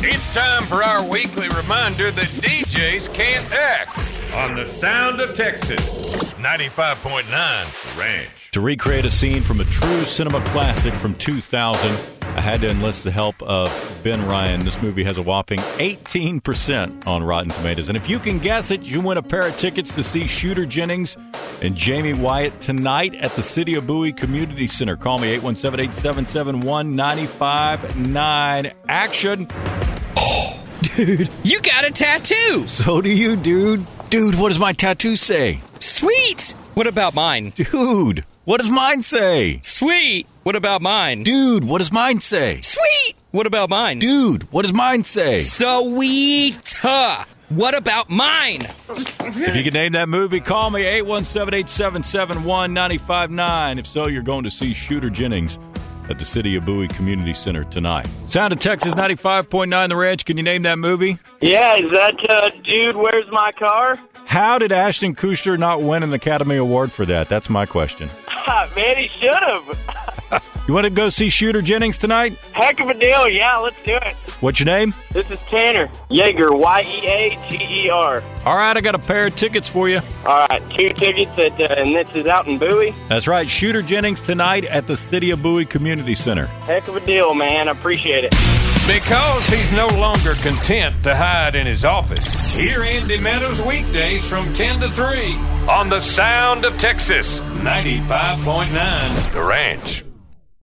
It's time for our weekly reminder that DJs can't act on the Sound of Texas. 95.9 Ranch. To recreate a scene from a true cinema classic from 2000, I had to enlist the help of Ben Ryan. This movie has a whopping 18% on Rotten Tomatoes. And if you can guess it, you win a pair of tickets to see Shooter Jennings and Jamie Wyatt tonight at the City of Bowie Community Center. Call me 817-877-1959. Action. Dude, you got a tattoo. So do you, dude. Dude, what does my tattoo say? Sweet. What about mine? Dude, what does mine say? Sweet. What about mine? Dude, what does mine say? Sweet. What about mine? Dude, what does mine say? Sweet. What about mine? If you can name that movie, call me 817-877-1959. If so, you're going to see Shooter Jennings at the City of Bowie Community Center tonight. Sound of Texas 95.9 The Ranch. Can you name that movie? Yeah, is that Dude, Where's My Car? How did Ashton Kutcher not win an Academy Award for that? That's my question. Man, he should have. You want to go see Shooter Jennings tonight? Heck of a deal, yeah, let's do it. What's your name? This is Tanner. Yeager, Yeager. All right, I got a pair of tickets for you. All right, 2 tickets, and this is out in Bowie. That's right, Shooter Jennings tonight at the City of Bowie Community Center. Heck of a deal, man, I appreciate it. Because he's no longer content to hide in his office, hear Andy Meadows weekdays from 10 to 3 on the Sound of Texas 95.9 The Ranch.